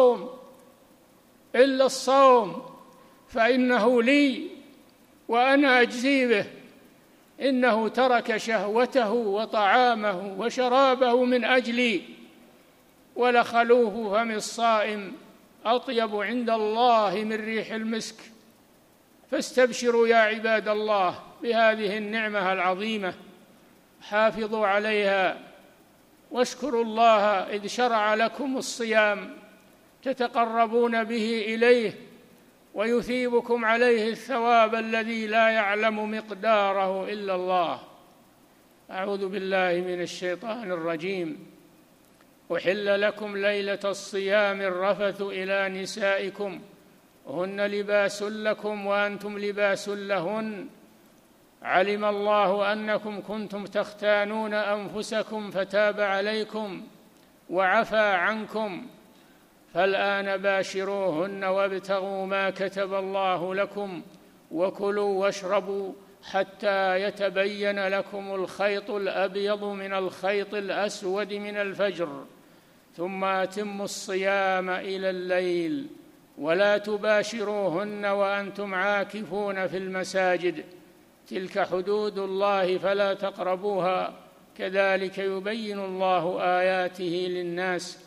S1: الصوم فإنه لي وأنا أجزي به، إنه ترك شهوته وطعامه وشرابه من أجلي، ولخلوف فم الصائم أطيب عند الله من ريح المسك. فاستبشروا يا عباد الله بهذه النعمة العظيمة، حافظوا عليها واشكروا الله إذ شرع لكم الصيام تتقربون به إليه ويثيبكم عليه الثواب الذي لا يعلم مقداره إلا الله. أعوذ بالله من الشيطان الرجيم. أحل لكم ليلة الصيام الرفث إلى نسائكم هن لباس لكم وأنتم لباس لهن، علم الله أنكم كنتم تختانون أنفسكم فتاب عليكم وعفى عنكم، فالآن باشروهن وابتغوا ما كتب الله لكم وكلوا واشربوا حتى يتبين لكم الخيط الأبيض من الخيط الأسود من الفجر، ثم أتموا الصيام إلى الليل، ولا تباشروهن وأنتم عاكفون في المساجد، تلك حدود الله فلا تقربوها، كذلك يبين الله آياته للناس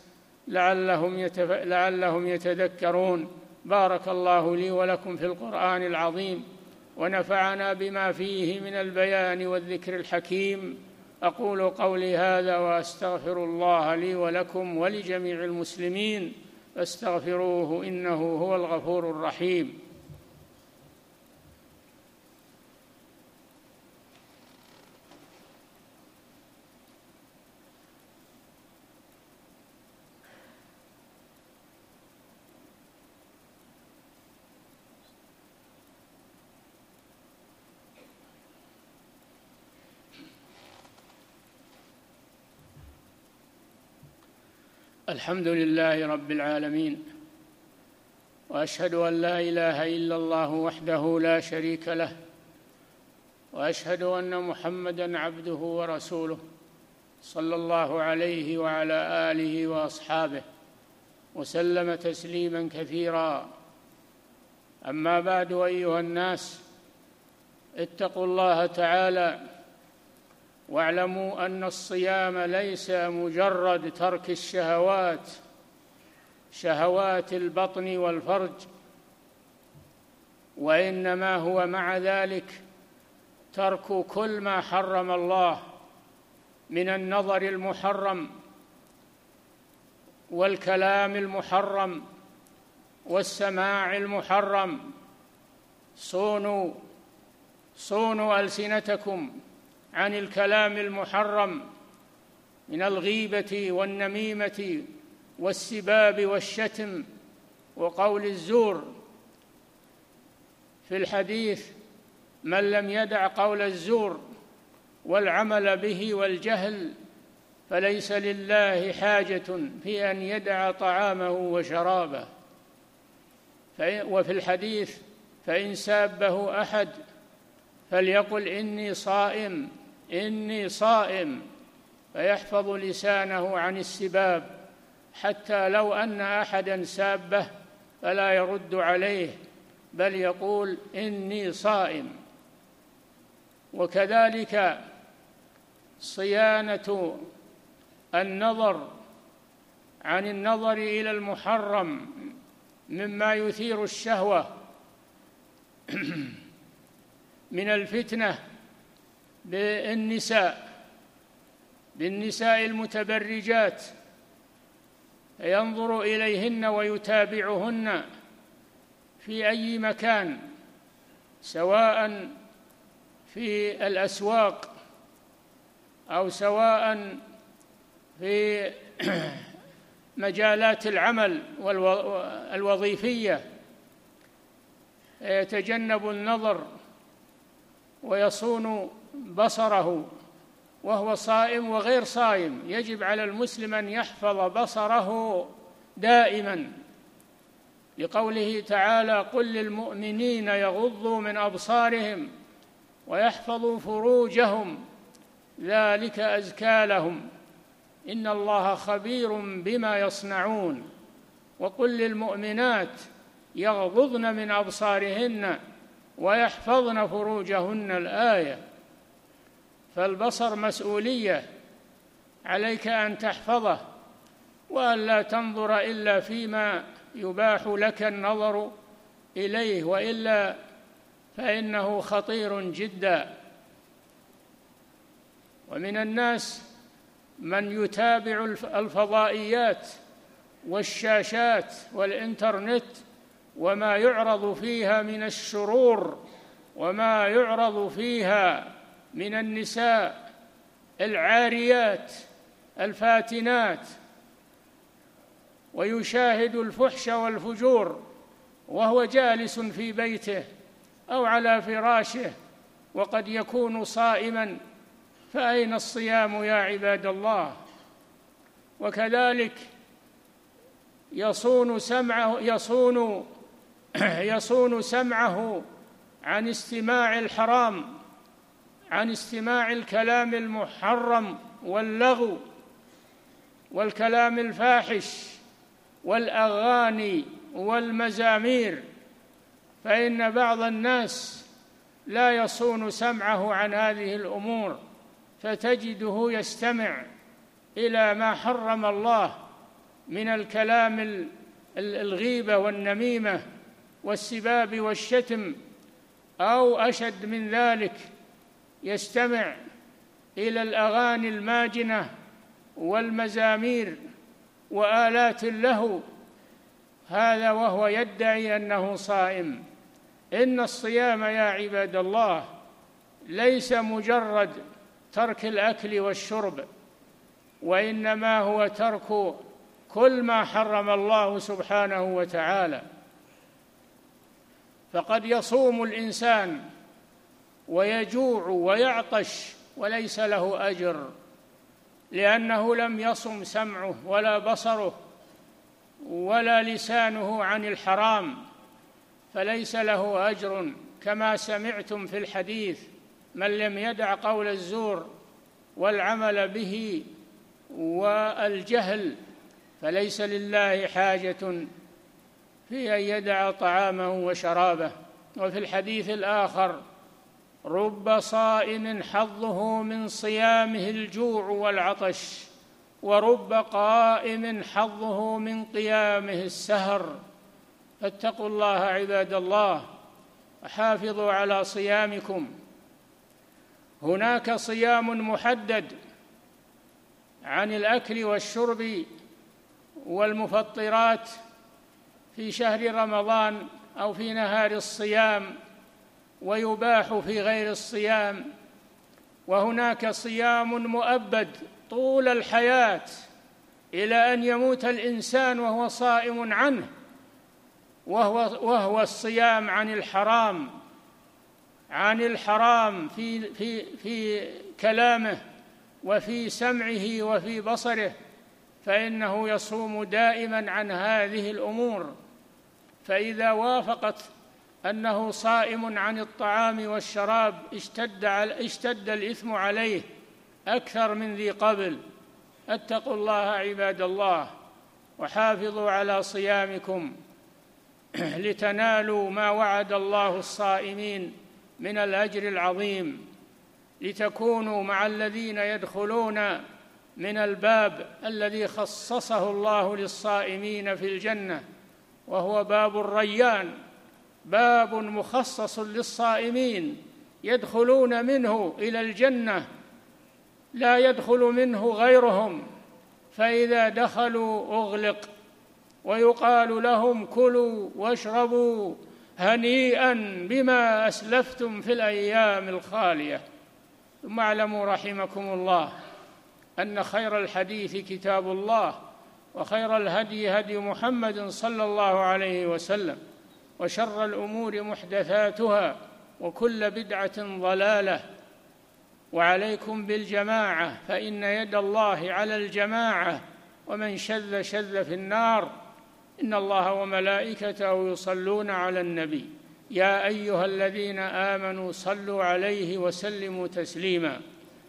S1: لعلهم يتذكرون. بارك الله لي ولكم في القرآن العظيم، ونفعنا بما فيه من البيان والذكر الحكيم. أقول قولي هذا وأستغفر الله لي ولكم ولجميع المسلمين، فاستغفروه إنه هو الغفور الرحيم. الحمد لله رب العالمين، وأشهد أن لا إله إلا الله وحده لا شريك له، وأشهد أن محمدًا عبده ورسوله صلى الله عليه وعلى آله وأصحابه وسلم تسليمًا كثيرا. أما بعد، أيها الناس، اتقوا الله تعالى واعلموا أن الصيام ليس مجرد ترك الشهوات، شهوات البطن والفرج، وإنما هو مع ذلك ترك كل ما حرم الله من النظر المحرم والكلام المحرم والسماع المحرم. صونوا ألسنتكم عن الكلام المحرم من الغيبة والنميمة والسباب والشتم وقول الزور. في الحديث: من لم يدع قول الزور والعمل به والجهل فليس لله حاجة في أن يدع طعامه وشرابه. وفي الحديث: فإن سابه أحد فليقل إني صائم، فيحفظ لسانه عن السباب، حتى لو أن أحدا سابه فلا يرد عليه بل يقول إني صائم. وكذلك صيانة النظر عن النظر إلى المحرم مما يثير الشهوة من الفتنة بالنساء المتبرجات، ينظر إليهن ويتابعهن في أي مكان، سواء في الأسواق أو سواء في مجالات العمل الوظيفية، يتجنب النظر ويصون بصره وهو صائم وغير صائم. يجب على المسلم أن يحفظ بصره دائما، لقوله تعالى: قل للمؤمنين يغضوا من أبصارهم ويحفظوا فروجهم ذلك أزكى لهم إن الله خبير بما يصنعون وقل للمؤمنات يغضضن من أبصارهن ويحفظن فروجهن. الآية. فالبصر مسؤولية، عليك أن تحفظه وأن لا تنظر إلا فيما يباح لك النظر إليه، وإلا فإنه خطير جدا. ومن الناس من يتابع الفضائيات والشاشات والإنترنت وما يعرض فيها من الشرور وما يعرض فيها من النساء العاريات الفاتنات، ويشاهد الفحش والفجور وهو جالس في بيته أو على فراشه وقد يكون صائما، فأين الصيام يا عباد الله؟ وكذلك يصون سمعه عن استماع الحرام، عن استماع الكلام المحرم واللغو والكلام الفاحش والأغاني والمزامير، فإن بعض الناس لا يصون سمعه عن هذه الأمور، فتجده يستمع إلى ما حرم الله من الكلام الغيبة والنميمة والسباب والشتم، أو أشد من ذلك يستمع إلى الأغاني الماجنة والمزامير وآلات اللهو، هذا وهو يدعي أنه صائم. إن الصيام يا عباد الله ليس مجرد ترك الأكل والشرب، وإنما هو ترك كل ما حرم الله سبحانه وتعالى. فقد يصوم الإنسان ويجوع ويعطش وليس له أجر، لأنه لم يصم سمعه ولا بصره ولا لسانه عن الحرام، فليس له أجر، كما سمعتم في الحديث: من لم يدع قول الزور والعمل به والجهل فليس لله حاجة في أن يدع طعامه وشرابه. وفي الحديث الآخر: رب صائم حظه من صيامه الجوع والعطش، ورب قائم حظه من قيامه السهر. فاتقوا الله عباد الله وحافظوا على صيامكم. هناك صيام محدد عن الأكل والشرب والمفطرات في شهر رمضان أو في نهار الصيام، ويباح في غير الصيام. وهناك صيام مؤبد طول الحياة إلى أن يموت الإنسان وهو صائم عنه، وهو الصيام عن الحرام في كلامه وفي سمعه وفي بصره، فإنه يصوم دائما عن هذه الأمور. فإذا وافقت أنه صائم عن الطعام والشراب اشتد الإثم عليه أكثر من ذي قبل. اتقوا الله عباد الله وحافظوا على صيامكم لتنالوا ما وعد الله الصائمين من الأجر العظيم، لتكونوا مع الذين يدخلون من الباب الذي خصصه الله للصائمين في الجنة، وهو باب الريان، باب مخصص للصائمين يدخلون منه إلى الجنة، لا يدخل منه غيرهم، فإذا دخلوا أغلق ويقال لهم: كلوا واشربوا هنيئا بما أسلفتم في الأيام الخالية. ثم اعلموا رحمكم الله أن خير الحديث كتاب الله، وخير الهدي هدي محمد صلى الله عليه وسلم، وشر الأمور محدثاتها، وكل بدعة ضلالة. وعليكم بالجماعة، فإن يد الله على الجماعة، ومن شذ شذ في النار. إن الله وملائكته يصلون على النبي يا أيها الذين آمنوا صلوا عليه وسلموا تسليما.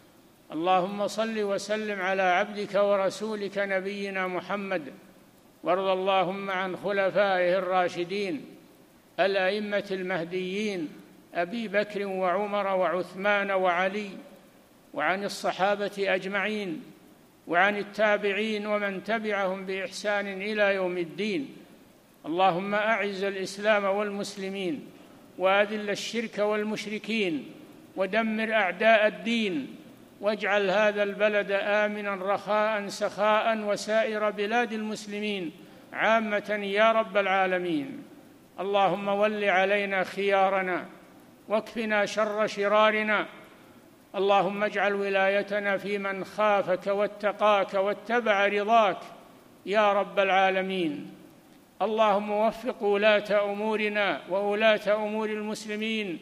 S1: اللهم صل وسلم على عبدك ورسولك نبينا محمد، وارض اللهم عن خلفائه الراشدين الأئمة المهديين أبي بكر وعمر وعثمان وعلي، وعن الصحابة أجمعين، وعن التابعين ومن تبعهم بإحسان إلى يوم الدين. اللهم أعز الإسلام والمسلمين، وأذل الشرك والمشركين، ودمر أعداء الدين، واجعل هذا البلد آمنا رخاء سخاء، وسائر بلاد المسلمين عامة يا رب العالمين. اللهم ول علينا خيارنا، واكفنا شر شرارنا. اللهم اجعل ولايتنا في من خافك واتقاك واتبع رضاك يا رب العالمين. اللهم وفق ولاة أمورنا وولاة أمور المسلمين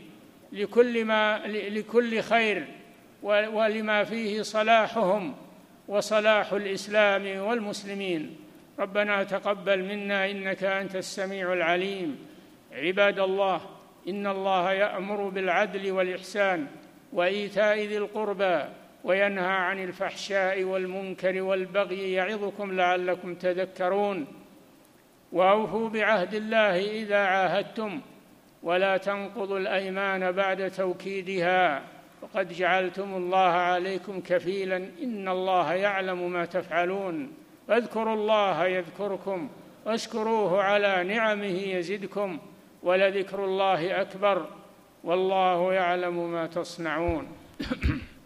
S1: لكل خير، ولما فيه صلاحهم وصلاح الإسلام والمسلمين. ربنا تقبل منا إنك أنت السميع العليم. عباد الله، إن الله يأمر بالعدل والإحسان وإيتاء ذي القربى، وينهى عن الفحشاء والمنكر والبغي، يعظكم لعلكم تذكرون. وأوفوا بعهد الله إذا عاهدتم، ولا تنقضوا الأيمان بعد توكيدها، وقد جعلتم الله عليكم كفيلا، إن الله يعلم ما تفعلون. فاذكروا الله يذكركم، واشكروه على نعمه يزدكم، ولذكر الله أكبر، والله يعلم ما تصنعون.